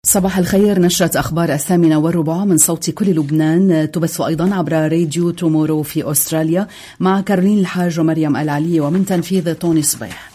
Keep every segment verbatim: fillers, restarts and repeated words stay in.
صباح الخير. نشرة أخبار الثامنة والربع من صوت كل لبنان تبث أيضا عبر راديو تومورو في أستراليا مع كارولين الحاج ومريم العلي، ومن تنفيذ طوني صبيح.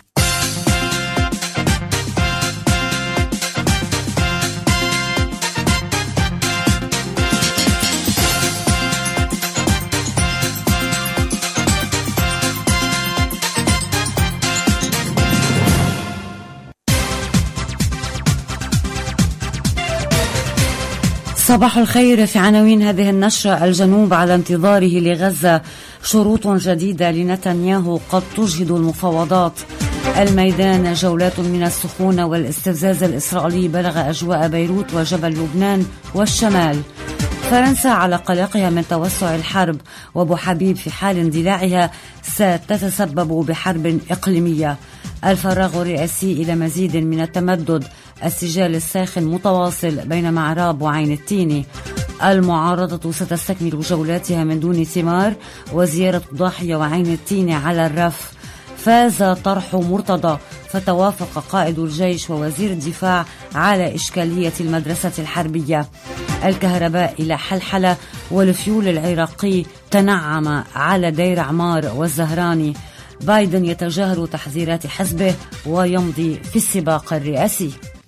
صباح الخير. في عناوين هذه النشرة: الجنوب على انتظاره لغزة شروط جديدة لنتنياهو قد تجهد المفاوضات. الميدان جولات من السخونة والاستفزاز الإسرائيلي بلغ أجواء بيروت وجبل لبنان والشمال. فرنسا على قلقها من توسع الحرب، وابو حبيب في حال اندلاعها ستتسبب بحرب إقليمية. الفراغ الرئاسي إلى مزيد من التمدد، السجال الساخن متواصل بين معراب وعين التيني. المعارضة ستستكمل جولاتها من دون ثمار، وزيارة ضاحية وعين التيني على الرف. فاز طرح مرتضى، فتوافق قائد الجيش ووزير الدفاع على إشكالية المدرسة الحربية. الكهرباء إلى حلحلة، والفيول العراقي تنعم على دير عمار والزهراني. بايدن يتجاهل تحذيرات حزبه ويمضي في السباق الرئاسي.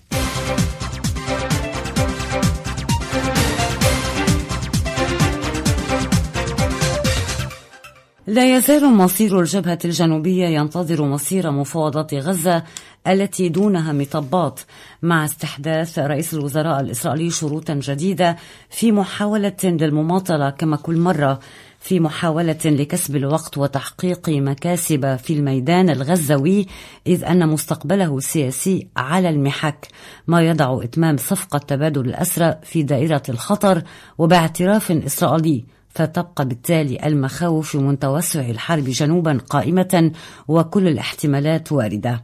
لا يزال مصير الجبهة الجنوبية ينتظر مصير مفاوضات غزة التي دونها مطبات، مع استحداث رئيس الوزراء الإسرائيلي شروطا جديدة في محاولة للمماطلة كما كل مرة، في محاولة لكسب الوقت وتحقيق مكاسب في الميدان الغزوي، إذ أن مستقبله السياسي على المحك، ما يضع إتمام صفقة تبادل الأسرى في دائرة الخطر وباعتراف إسرائيلي. فتبقى بالتالي المخاوف من توسع الحرب جنوبا قائمة، وكل الاحتمالات واردة.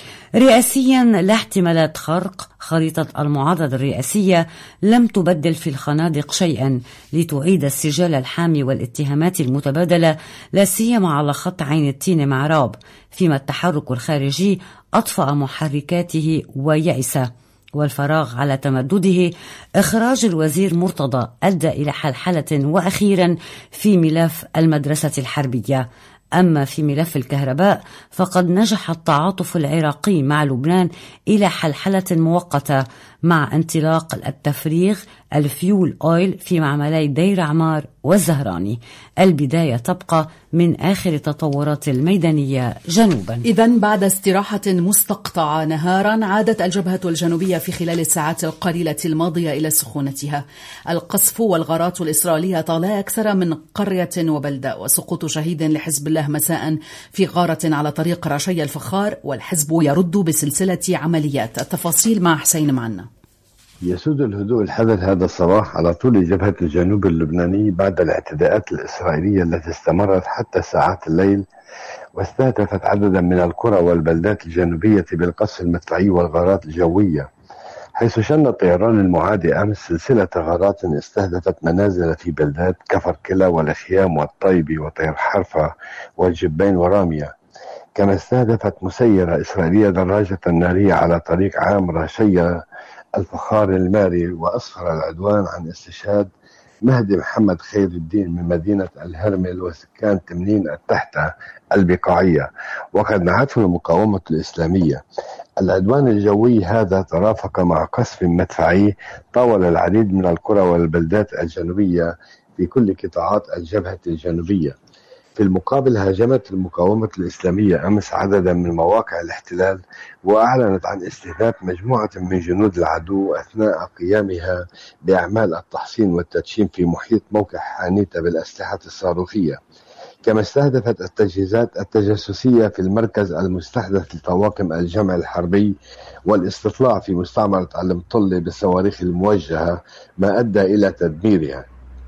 رئاسيا لا احتمالات خرق. خريطة المعارضة الرئاسية لم تبدل في الخنادق شيئا لتعيد السجال الحامي والاتهامات المتبادلة، لا سيما على خط عين التين معراب، فيما التحرك الخارجي أطفأ محركاته ويأس. والفراغ على تمدده. إخراج الوزير مرتضى أدى إلى حلحلة، وأخيرا في ملف المدرسة الحربية. أما في ملف الكهرباء فقد نجح التعاطف العراقي مع لبنان إلى حلحلة مؤقتة مع انطلاق التفريغ الفيول أويل في معملي دير عمار والزهراني. البداية تبقى من آخر التطورات الميدانية جنوبا. إذن بعد استراحة مستقطعة نهارا، عادت الجبهة الجنوبية في خلال الساعات القليلة الماضية إلى سخونتها. القصف والغارات الإسرائيلية طال أكثر من قرية وبلدة، وسقوط شهيد لحزب الله مساء في غارة على طريق رشي الفخار، والحزب يرد بسلسلة عمليات. التفاصيل مع حسين معنا. يسود الهدوء الحذر هذا الصباح على طول جبهة الجنوب اللبناني بعد الاعتداءات الإسرائيلية التي استمرت حتى ساعات الليل، واستهدفت عددا من القرى والبلدات الجنوبية بالقصف المدفعي والغارات الجوية، حيث شن الطيران المعادي أمس سلسلة غارات استهدفت منازل في بلدات كفر كلا والخيام والطيبي وطير حرفة والجبين ورامية. كما استهدفت مسيرة إسرائيلية دراجة نارية على طريق عام رشية الفخار الماري، وأسفر العدوان عن استشهاد مهدي محمد خير الدين من مدينة الهرمل وسكان تمنين التحتة البقاعية، وقد نعته المقاومة الإسلامية. العدوان الجوي هذا ترافق مع قصف مدفعي طاول العديد من القرى والبلدات الجنوبية في كل قطاعات الجبهة الجنوبية. في المقابل هاجمت المقاومة الإسلامية أمس عددا من مواقع الاحتلال، وأعلنت عن استهداف مجموعة من جنود العدو أثناء قيامها بأعمال التحصين والتدشين في محيط موقع حانيتا بالأسلحة الصاروخية. كما استهدفت التجهيزات التجسسية في المركز المستحدث لطواقم الجمع الحربي والاستطلاع في مستعمرة المطلي بالصواريخ الموجهة، ما أدى إلى تدميرها.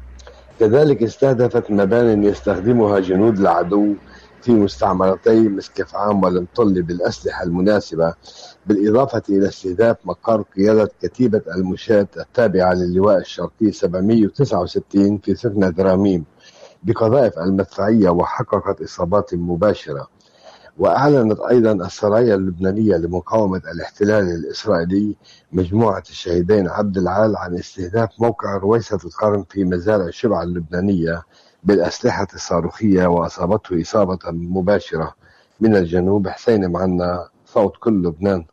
كذلك استهدفت مبانٍ يستخدمها جنود العدو في مستعمرتي مسكف عام والمطلي بالأسلحة المناسبة، بالإضافة إلى استهداف مقر قيادة كتيبة المشاة التابعة للواء الشرقي سبعمئة وتسعة وستين في سفنة راميم بقذائف المدفعية، وحققت إصابات مباشرة. وأعلنت أيضا السرايا اللبنانية لمقاومة الاحتلال الإسرائيلي مجموعة الشهيدين عبد العال عن استهداف موقع رويسة القرن في مزارع شبعة اللبنانية بالأسلحة الصاروخية، وأصابته إصابة مباشرة من الجنوب. حسين معنا، صوت كل لبنان.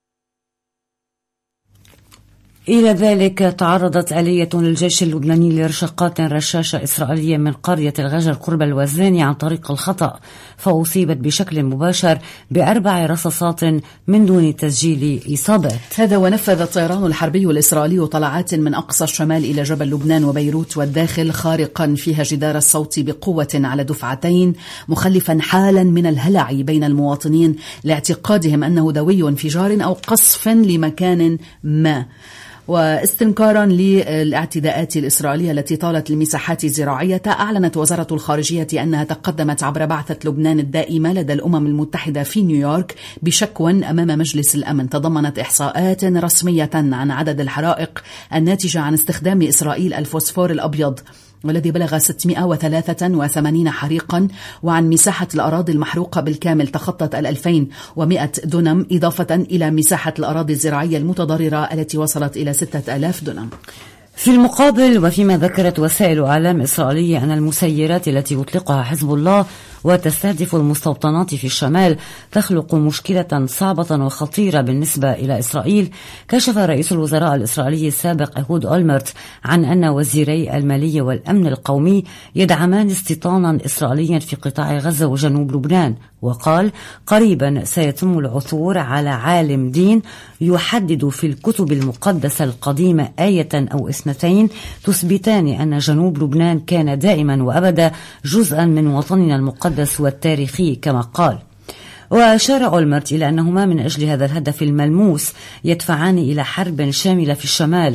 إلى ذلك تعرضت آلية للجيش اللبناني لرشقات رشاشة إسرائيلية من قرية الغجر قرب الوزاني عن طريق الخطأ، فأصيبت بشكل مباشر بأربع رصاصات من دون تسجيل إصابات. هذا ونفذ الطيران الحربي الإسرائيلي طلعات من أقصى الشمال إلى جبل لبنان وبيروت والداخل، خارقا فيها جدار الصوت بقوة على دفعتين، مخلفا حالا من الهلع بين المواطنين لاعتقادهم أنه دوي انفجار أو قصف لمكان ما. واستنكارا للاعتداءات الإسرائيلية التي طالت المساحات الزراعية، أعلنت وزارة الخارجية أنها تقدمت عبر بعثة لبنان الدائمة لدى الأمم المتحدة في نيويورك بشكوى أمام مجلس الأمن تضمنت إحصاءات رسمية عن عدد الحرائق الناتجة عن استخدام إسرائيل الفوسفور الأبيض، والذي بلغ ستمائة وثلاثة وثمانين حريقا، وعن مساحة الأراضي المحروقة بالكامل تخطت الألفين ومائة دونم، إضافة إلى مساحة الأراضي الزراعية المتضررة التي وصلت إلى ستة آلاف دونم. في المقابل، وفيما ذكرت وسائل إعلام إسرائيلية أن المسيرات التي يطلقها حزب الله وتستهدف المستوطنات في الشمال تخلق مشكلة صعبة وخطيرة بالنسبة إلى إسرائيل، كشف رئيس الوزراء الإسرائيلي السابق أهود أولمرت عن أن وزيري المالية والأمن القومي يدعمان استيطانا إسرائيليا في قطاع غزة وجنوب لبنان، وقال: قريبا سيتم العثور على عالم دين يحدد في الكتب المقدسة القديمة آية أو اثنتين تثبتان أن جنوب لبنان كان دائما وأبدا جزءا من وطننا المقدس والتاريخي كما قال. وأشار أولمرت إلى أنهما من أجل هذا الهدف الملموس يدفعان إلى حرب شاملة في الشمال،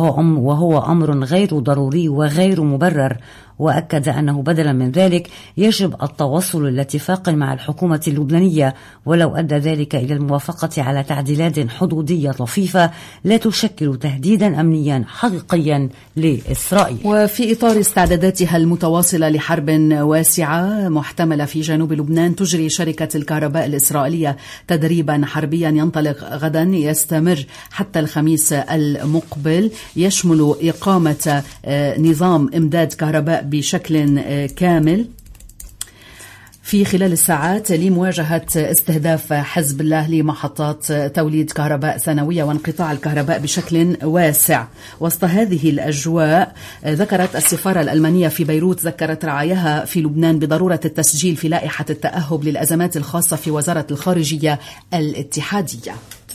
وهو أمر غير ضروري وغير مبرر، وأكد أنه بدلا من ذلك يجب التوصل لاتفاق مع الحكومة اللبنانية، ولو أدى ذلك إلى الموافقة على تعديلات حدودية طفيفة لا تشكل تهديدا أمنيا حقيقيا لإسرائيل. وفي إطار استعداداتها المتواصلة لحرب واسعة محتملة في جنوب لبنان، تجري شركة الكهرباء الإسرائيلية تدريبا حربيا ينطلق غدا يستمر حتى الخميس المقبل، يشمل إقامة نظام إمداد كهرباء بشكل كامل في خلال الساعات لمواجهة استهداف حزب الله لمحطات توليد كهرباء ثانوية وانقطاع الكهرباء بشكل واسع. وسط هذه الأجواء، ذكرت السفارة الألمانية في بيروت ذكرت رعاياها في لبنان بضرورة التسجيل في لائحة التأهب للأزمات الخاصة في وزارة الخارجية الاتحادية.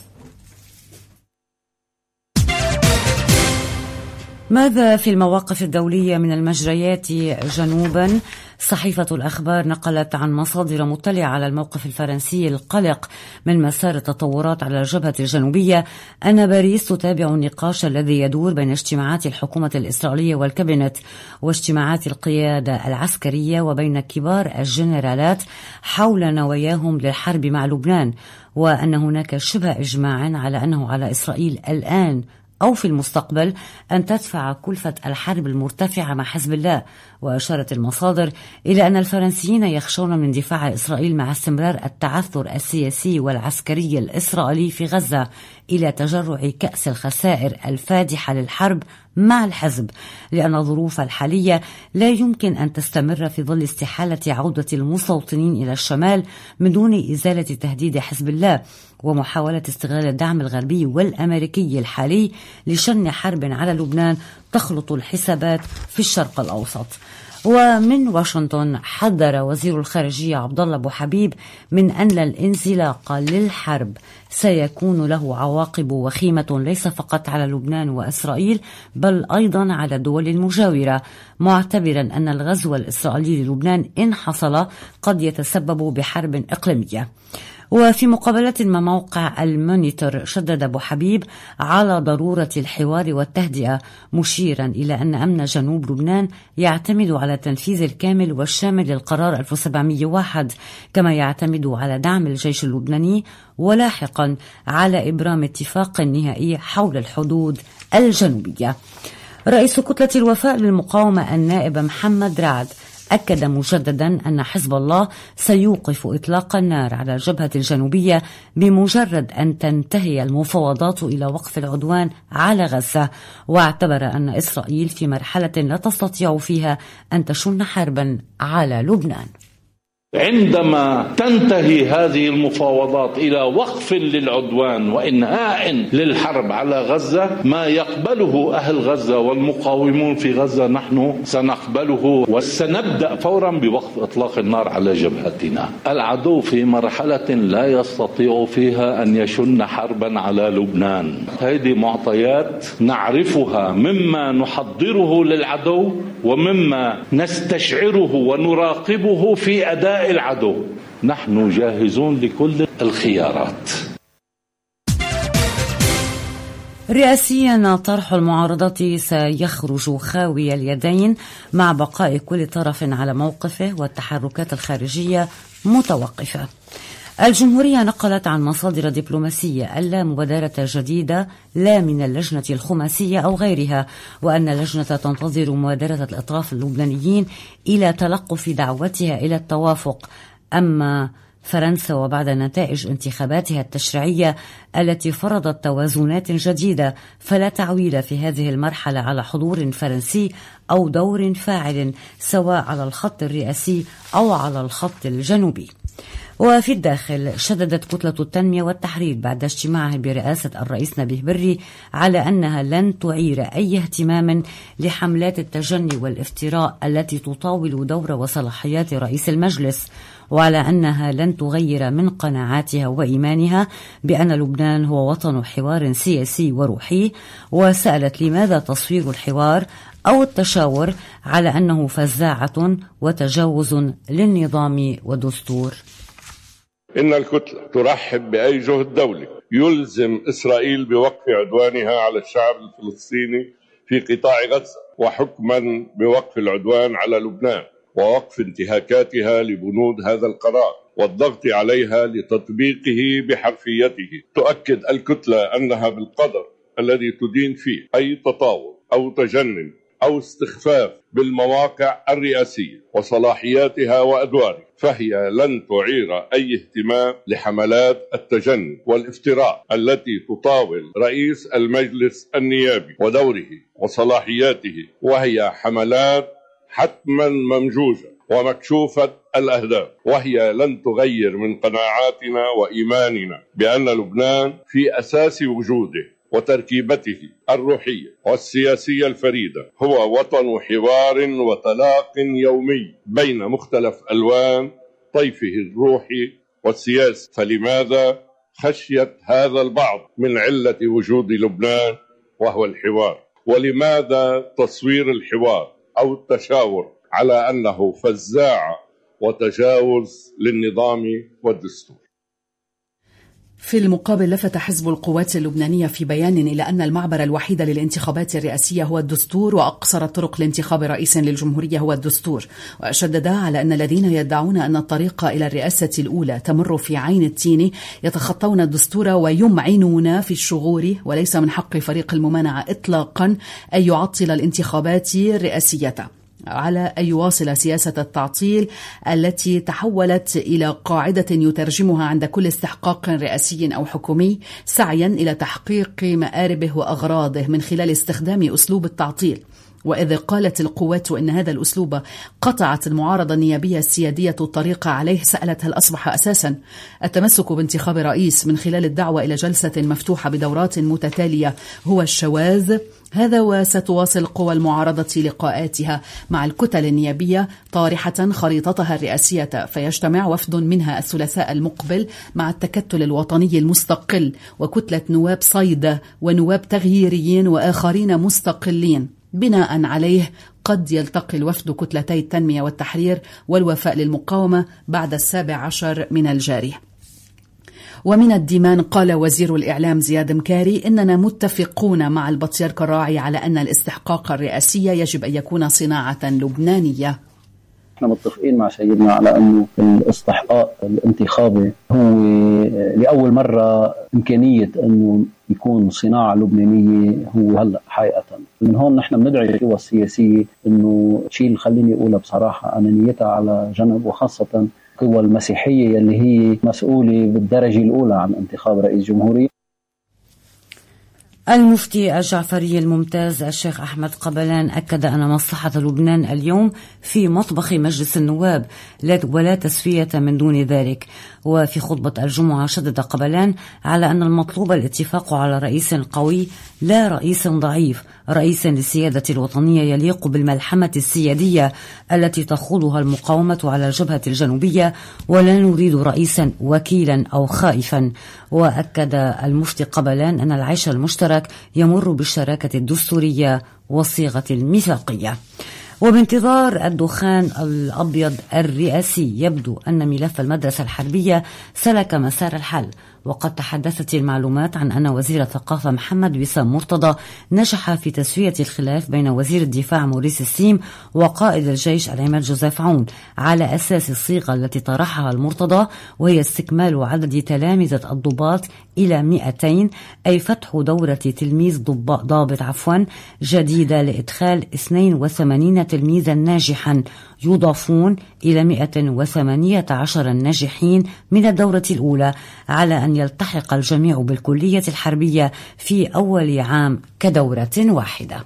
ماذا في المواقف الدولية من المجريات جنوبا؟ صحيفة الأخبار نقلت عن مصادر مطلعة على الموقف الفرنسي القلق من مسار التطورات على الجبهة الجنوبية أن باريس تتابع النقاش الذي يدور بين اجتماعات الحكومة الإسرائيلية والكابينت واجتماعات القيادة العسكرية وبين كبار الجنرالات حول نواياهم للحرب مع لبنان، وأن هناك شبه إجماع على أنه على إسرائيل الآن أو في المستقبل أن تدفع كلفة الحرب المرتفعة مع حزب الله. وأشارت المصادر إلى أن الفرنسيين يخشون من اندفاع إسرائيل مع استمرار التعثر السياسي والعسكري الإسرائيلي في غزة إلى تجرع كأس الخسائر الفادحة للحرب مع الحزب، لأن الظروف الحالية لا يمكن أن تستمر في ظل استحالة عودة المستوطنين إلى الشمال من دون إزالة تهديد حزب الله ومحاولة استغلال الدعم الغربي والأمريكي الحالي لشن حرب على لبنان تخلط الحسابات في الشرق الأوسط. ومن واشنطن، حذر وزير الخارجية عبد الله أبو حبيب من أن الانزلاق للحرب سيكون له عواقب وخيمة ليس فقط على لبنان وإسرائيل بل أيضا على الدول المجاورة، معتبرا أن الغزو الإسرائيلي للبنان إن حصل قد يتسبب بحرب إقليمية. وفي مقابلة مع موقع المونيتور، شدد أبو حبيب على ضرورة الحوار والتهدئة، مشيرا إلى أن أمن جنوب لبنان يعتمد على التنفيذ الكامل والشامل للقرار ألف وسبعمائة وواحد، كما يعتمد على دعم الجيش اللبناني، ولاحقا على إبرام اتفاق نهائي حول الحدود الجنوبية. رئيس كتلة الوفاء للمقاومة النائب محمد رعد أكد مجددا أن حزب الله سيوقف إطلاق النار على الجبهة الجنوبية بمجرد أن تنتهي المفاوضات إلى وقف العدوان على غزة، واعتبر أن إسرائيل في مرحلة لا تستطيع فيها أن تشن حربا على لبنان. عندما تنتهي هذه المفاوضات إلى وقف للعدوان وإنهاء للحرب على غزة، ما يقبله أهل غزة والمقاومون في غزة نحن سنقبله، وسنبدأ فورا بوقف إطلاق النار على جبهتنا. العدو في مرحلة لا يستطيع فيها أن يشن حربا على لبنان. هذه معطيات نعرفها مما نحضره للعدو ومما نستشعره ونراقبه في أداء العدو. نحن جاهزون لكل الخيارات. رئاسيا طرح المعارضة سيخرج خاوي اليدين مع بقاء كل طرف على موقفه والتحركات الخارجية متوقفة. الجمهورية نقلت عن مصادر دبلوماسية ألا مبادرة جديدة لا من اللجنة الخماسية أو غيرها، وأن اللجنة تنتظر مبادرة الأطراف اللبنانيين إلى تلقف دعوتها إلى التوافق. أما فرنسا وبعد نتائج انتخاباتها التشريعية التي فرضت توازنات جديدة، فلا تعويل في هذه المرحلة على حضور فرنسي أو دور فاعل سواء على الخط الرئاسي أو على الخط الجنوبي. وفي الداخل شددت كتلة التنمية والتحرير بعد اجتماعها برئاسة الرئيس نبيه بري على أنها لن تعير أي اهتمام لحملات التجني والافتراء التي تطاول دور وصلاحيات رئيس المجلس، وعلى أنها لن تغير من قناعاتها وإيمانها بأن لبنان هو وطن حوار سياسي وروحي. وسألت لماذا تصوير الحوار أو التشاور على أنه فزاعة وتجاوز للنظام والدستور. إن الكتلة ترحب بأي جهد دولي يلزم إسرائيل بوقف عدوانها على الشعب الفلسطيني في قطاع غزة، وحكما بوقف العدوان على لبنان ووقف انتهاكاتها لبنود هذا القرار والضغط عليها لتطبيقه بحرفيته. تؤكد الكتلة أنها بالقدر الذي تدين فيه أي تطاول أو تجنن أو استخفاف بالمواقع الرئاسية وصلاحياتها وأدوارها، فهي لن تعير أي اهتمام لحملات التجني والافتراء التي تطاول رئيس المجلس النيابي ودوره وصلاحياته، وهي حملات حتما ممجوجة ومكشوفة الأهداف، وهي لن تغير من قناعاتنا وإيماننا بأن لبنان في أساس وجوده وتركيبته الروحية والسياسية الفريدة هو وطن حوار وتلاق يومي بين مختلف ألوان طيفه الروحي والسياسي. فلماذا خشية هذا البعض من علة وجود لبنان وهو الحوار؟ ولماذا تصوير الحوار أو التشاور على أنه فزاعة وتجاوز للنظام والدستور؟ في المقابل لفت حزب القوات اللبنانية في بيان إلى أن المعبر الوحيد للانتخابات الرئاسية هو الدستور، وأقصر الطرق لانتخاب رئيس للجمهورية هو الدستور، وشددا على أن الذين يدعون أن الطريق إلى الرئاسة الأولى تمر في عين التين يتخطون الدستور ويمعنون في الشغور، وليس من حق فريق الممانعة إطلاقا أن يعطل الانتخابات الرئاسية، على أن يواصل سياسة التعطيل التي تحولت إلى قاعدة يترجمها عند كل استحقاق رئاسي أو حكومي سعيا إلى تحقيق مآربه وأغراضه من خلال استخدام أسلوب التعطيل. وإذ قالت القوات إن هذا الأسلوب قطعت المعارضة النيابية السيادية الطريق عليه، سألت هل أصبح أساسا التمسك بانتخاب رئيس من خلال الدعوة إلى جلسة مفتوحة بدورات متتالية هو الشواذ؟ هذا وستواصل قوى المعارضة لقاءاتها مع الكتل النيابية طارحة خريطتها الرئاسية، فيجتمع وفد منها الثلاثاء المقبل مع التكتل الوطني المستقل وكتلة نواب صيدا ونواب تغييريين وآخرين مستقلين. بناء عليه قد يلتقي الوفد كتلتي التنمية والتحرير والوفاء للمقاومة بعد السابع عشر من الجاري. ومن الديمان قال وزير الإعلام زياد مكاري إننا متفقون مع البطيرك الراعي على أن الاستحقاق الرئاسي يجب أن يكون صناعة لبنانية. احنا متفقين مع سيدنا على أنه الاستحقاق الانتخابي هو لأول مرة إمكانية أنه يكون صناعة لبنانية هو هلأ حقيقة. من هون نحن بندعي القوى السياسية إنه شيء خليني أقولها بصراحة أنانيتها على جنب، وخاصة القوى المسيحية اللي هي مسؤولة بالدرجة الأولى عن انتخاب رئيس جمهورية. المفتي الجعفري الممتاز الشيخ أحمد قبلان أكد أن مصلحة لبنان اليوم في مطبخ مجلس النواب ولا تسوية من دون ذلك. وفي خطبة الجمعة شدد قبلان على أن المطلوب الاتفاق على رئيس قوي لا رئيس ضعيف، رئيس للسيادة الوطنية يليق بالملحمة السيادية التي تخوضها المقاومة على الجبهة الجنوبية، ولا نريد رئيسا وكيلا أو خائفا. وأكد المفتي قبلان أن العيش المشترك يمر بالشراكة الدستورية والصيغة الميثاقية. وبانتظار الدخان الأبيض الرئاسي يبدو أن ملف المدرسة الحربية سلك مسار الحل. وقد تحدثت المعلومات عن أن وزير الثقافة محمد وسام مرتضى نجح في تسوية الخلاف بين وزير الدفاع موريس السيم وقائد الجيش العماد جوزيف عون على أساس الصيغة التي طرحها المرتضى، وهي استكمال عدد تلامذة الضباط إلى مئتين، أي فتح دورة تلميذ ضابط عفوا جديدة لإدخال اثنين وثمانين تلميذا ناجحا يضافون إلى مئة وثمانية عشر الناجحين من الدورة الأولى، على أن يلتحق الجميع بالكلية الحربية في أول عام كدورة واحدة.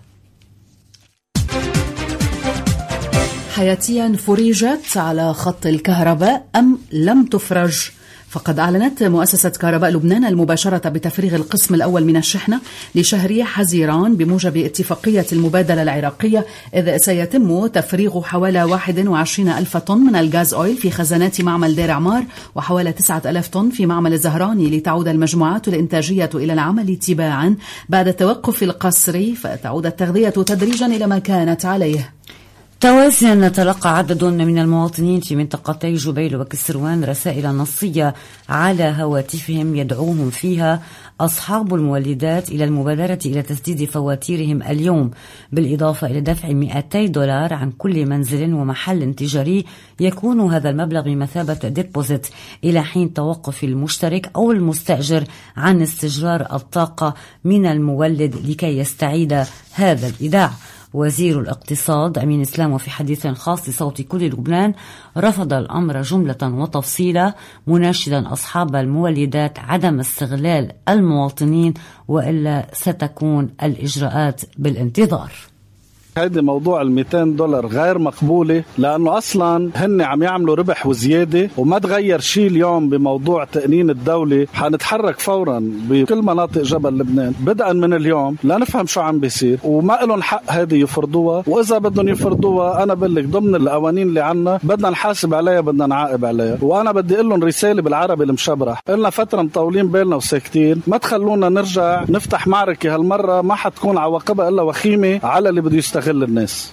حياتيا فرجت على خط الكهرباء أم لم تفرج؟ فقد أعلنت مؤسسة كهرباء لبنان المباشرة بتفريغ القسم الأول من الشحنة لشهر حزيران بموجب اتفاقية المبادلة العراقية، إذ سيتم تفريغ حوالي واحد وعشرين ألف طن من الغاز أويل في خزانات معمل دير عمار، وحوالي تسعة آلاف طن في معمل الزهراني، لتعود المجموعات الإنتاجية إلى العمل تباعا بعد التوقف القسري، فتعود التغذية تدريجا إلى ما كانت عليه. توازيا تلقى عدد من المواطنين في منطقتي جبيل وكسروان رسائل نصية على هواتفهم يدعوهم فيها أصحاب المولدات إلى المبادرة إلى تسديد فواتيرهم اليوم، بالإضافة إلى دفع مئتي دولار عن كل منزل ومحل تجاري، يكون هذا المبلغ بمثابة ديبوزيت إلى حين توقف المشترك أو المستأجر عن استجرار الطاقة من المولد لكي يستعيد هذا الإيداع. وزير الاقتصاد أمين إسلام وفي حديث خاص لصوت كل لبنان رفض الأمر جملة وتفصيلا، مناشدا أصحاب المولدات عدم استغلال المواطنين وإلا ستكون الإجراءات بالانتظار. هيدي موضوع المئتين دولار غير مقبولة، لأنه أصلا هن عم يعملوا ربح وزيادة وما تغير شيء اليوم بموضوع تأنين الدولة. حنتحرك فورا بكل مناطق جبل لبنان بدءا من اليوم لنفهم شو عم بيصير، وما لهم حق هذه يفرضوها، وإذا بدهم يفرضوها أنا بقول لك ضمن القوانين اللي عنا بدنا نحاسب عليها، بدنا نعاقب عليها. وأنا بدي أقول لهم رسالة بالعربي المشبرح، قلنا فترة مطولين بالنا وساكتين، ما تخلونا نرجع نفتح معركة هالمرة ما حتكون عواقبها إلا وخيمة على اللي بده يستغل الناس.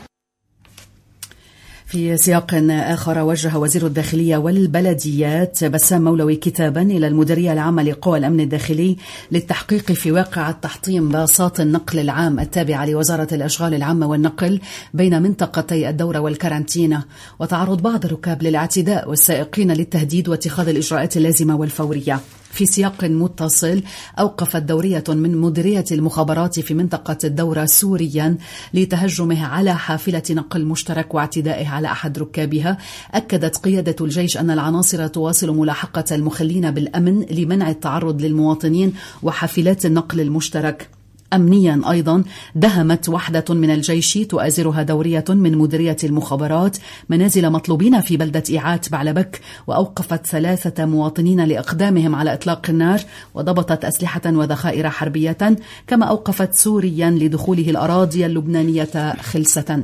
في سياق آخر، وجه وزير الداخلية والبلديات بسام مولوي كتابا إلى المديرية العامة لقوى الأمن الداخلي للتحقيق في واقع تحطيم باصات النقل العام التابعة لوزارة الأشغال العامة والنقل بين منطقتي الدورة والكارانتينا، وتعرض بعض الركاب للاعتداء والسائقين للتهديد واتخاذ الإجراءات اللازمة والفورية. في سياق متصل، أوقفت دورية من مديرية المخابرات في منطقة الدورة سوريا لتهجمه على حافلة نقل مشترك واعتدائه على أحد ركابها. أكدت قيادة الجيش أن العناصر تواصل ملاحقة المخلين بالأمن لمنع التعرض للمواطنين وحافلات النقل المشترك. أمنيا أيضا، دهمت وحدة من الجيش تؤازرها دورية من مديرية المخابرات منازل مطلوبين في بلدة إيعات بعلبك، وأوقفت ثلاثة مواطنين لإقدامهم على إطلاق النار، وضبطت أسلحة وذخائر حربية، كما أوقفت سوريا لدخوله الأراضي اللبنانية خلسة.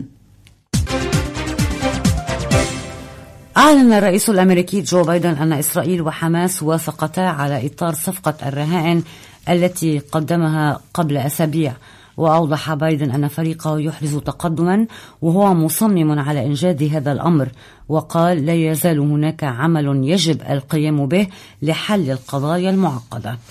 أعلن الرئيس الأمريكي جو بايدن أن إسرائيل وحماس وافقتا على إطار صفقة الرهائن التي قدمها قبل أسابيع. وأوضح بايدن أن فريقه يحرز تقدما وهو مصمم على إنجاز هذا الأمر، وقال لا يزال هناك عمل يجب القيام به لحل القضايا المعقدة. في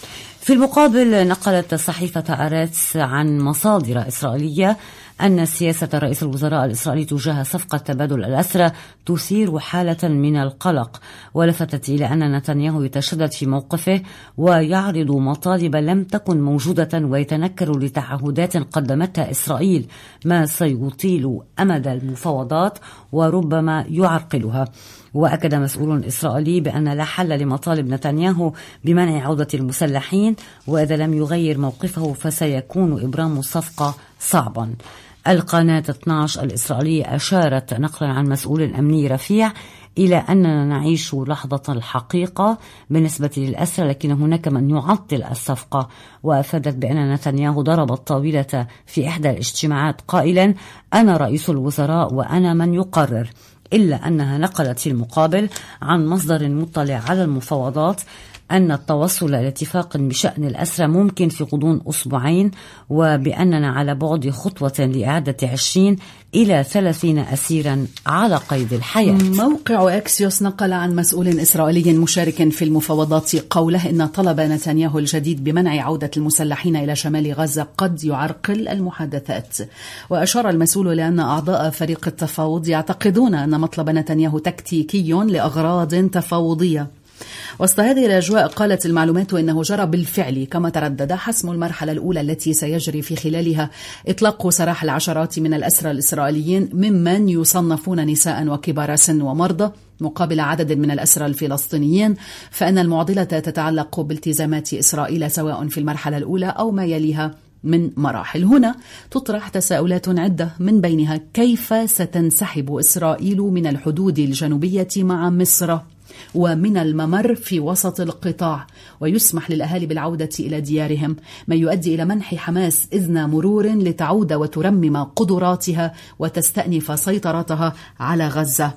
في المقابل نقلت صحيفة آريتس عن مصادر إسرائيلية أن سياسة رئيس الوزراء الإسرائيلي تجاه صفقة تبادل الأسرى تثير حالة من القلق، ولفتت إلى أن نتنياهو يتشدد في موقفه ويعرض مطالب لم تكن موجودة ويتنكر لتعهدات قدمتها إسرائيل، ما سيطيل أمد المفاوضات وربما يعرقلها. وأكد مسؤول إسرائيلي بأن لا حل لمطالب نتنياهو بمنع عودة المسلحين، وإذا لم يغير موقفه فسيكون إبرام الصفقة صعبا. القناة اثني عشر الإسرائيلية أشارت نقلا عن مسؤول أمني رفيع إلى أننا نعيش لحظة الحقيقة بالنسبة للأسرى، لكن هناك من يعطل الصفقة. وأفادت بأن نتنياهو ضرب الطاولة في إحدى الاجتماعات قائلا: أنا رئيس الوزراء وأنا من يقرر، إلا أنها نقلت في المقابل عن مصدر مطلع على المفاوضات أن التوصل إلى اتفاق بشأن الأسرى ممكن في غضون أسبوعين، وبأننا على بعد خطوة لإعادة عشرين إلى ثلاثين أسيرا على قيد الحياة. موقع أكسيوس نقل عن مسؤول إسرائيلي مشارك في المفاوضات قوله إن طلب نتنياهو الجديد بمنع عودة المسلحين إلى شمال غزة قد يعرقل المحادثات. وأشار المسؤول لأن أعضاء فريق التفاوض يعتقدون أن مطلب نتنياهو تكتيكي لأغراض تفاوضية. وسط هذه الأجواء قالت المعلومات إنه جرى بالفعل كما تردد حسم المرحلة الأولى التي سيجري في خلالها إطلاق سراح العشرات من الأسرى الإسرائيليين ممن يصنفون نساء وكبار سن ومرضى مقابل عدد من الأسرى الفلسطينيين، فإن المعضلة تتعلق بالتزامات إسرائيل سواء في المرحلة الأولى أو ما يليها من مراحل. هنا تطرح تساؤلات عدة، من بينها كيف ستنسحب إسرائيل من الحدود الجنوبية مع مصر ومن الممر في وسط القطاع ويسمح للأهالي بالعودة إلى ديارهم، ما يؤدي إلى منح حماس إذن مرور لتعود وترمم قدراتها وتستأنف سيطرتها على غزة.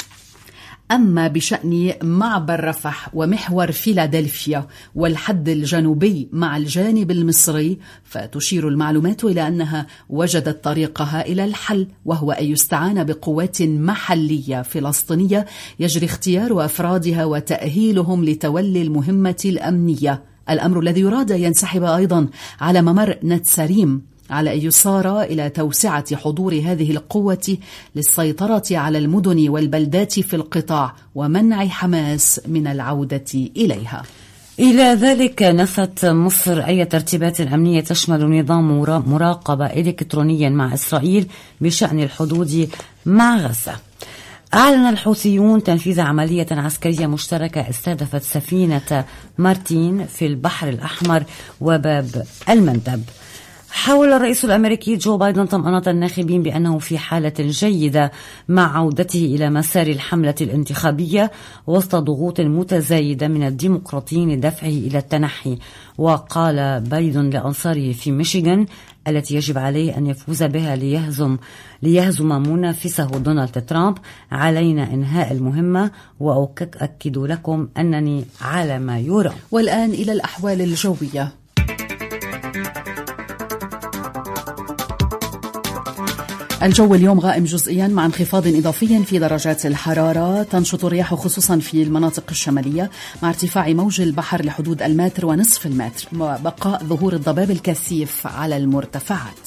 أما بشأن معبر رفح ومحور فيلادلفيا والحد الجنوبي مع الجانب المصري، فتشير المعلومات إلى أنها وجدت طريقها إلى الحل، وهو أن يستعان بقوات محلية فلسطينية يجري اختيار أفرادها وتأهيلهم لتولي المهمة الأمنية، الأمر الذي يراد ينسحب أيضا على ممر نتساريم، على أن يصار إلى توسعة حضور هذه القوة للسيطرة على المدن والبلدات في القطاع ومنع حماس من العودة إليها. إلى ذلك نفت مصر أي ترتيبات أمنية تشمل نظام مراقبة إلكترونيا مع إسرائيل بشأن الحدود مع غزة. أعلن الحوثيون تنفيذ عملية عسكرية مشتركة استهدفت سفينة مارتين في البحر الأحمر وباب المندب. حاول الرئيس الأمريكي جو بايدن طمأنة الناخبين بأنه في حالة جيدة مع عودته إلى مسار الحملة الانتخابية وسط ضغوط متزايدة من الديمقراطيين لدفعه إلى التنحي. وقال بايدن لأنصاره في ميشيغان التي يجب عليه أن يفوز بها ليهزم ليهزم منافسه دونالد ترامب: علينا إنهاء المهمة وأؤكد لكم أنني على ما يرام. والآن إلى الأحوال الجوية. الجو اليوم غائم جزئيا مع انخفاض إضافي في درجات الحرارة. تنشط الرياح خصوصا في المناطق الشمالية مع ارتفاع موج البحر لحدود المتر ونصف المتر وبقاء ظهور الضباب الكثيف على المرتفعات.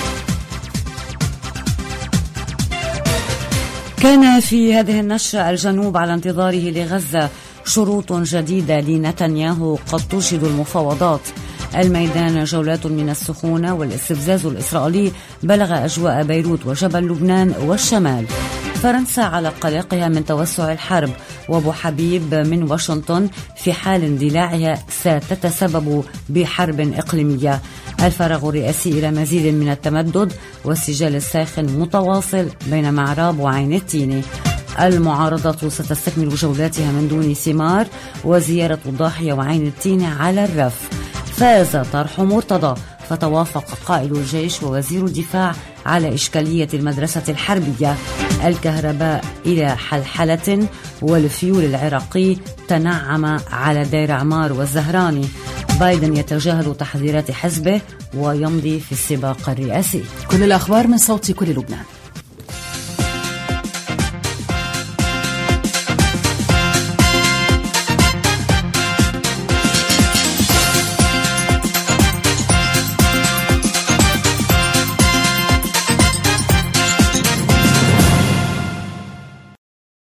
كان في هذه النشرة الجنوب على انتظاره لغزة شروط جديدة لنتنياهو قد ترشد المفاوضات. الميدان جولات من السخونة والاستفزاز الإسرائيلي بلغ أجواء بيروت وجبل لبنان والشمال. فرنسا على قلقها من توسع الحرب، وابو حبيب من واشنطن في حال اندلاعها ستتسبب بحرب إقليمية. الفراغ الرئاسي إلى مزيد من التمدد والسجال الساخن متواصل بين معراب وعين التيني. المعارضة ستستكمل جولاتها من دون ثمار وزيارة الضاحية وعين التيني على الرف. فاز طرح مرتضى، فتوافق قائد الجيش ووزير الدفاع على إشكالية المدرسة الحربية. الكهرباء إلى حلحلة، والفيول العراقي تنعم على دير عمار والزهراني. بايدن يتجاهل تحذيرات حزبه ويمضي في السباق الرئاسي. كل الأخبار من صوت كل لبنان.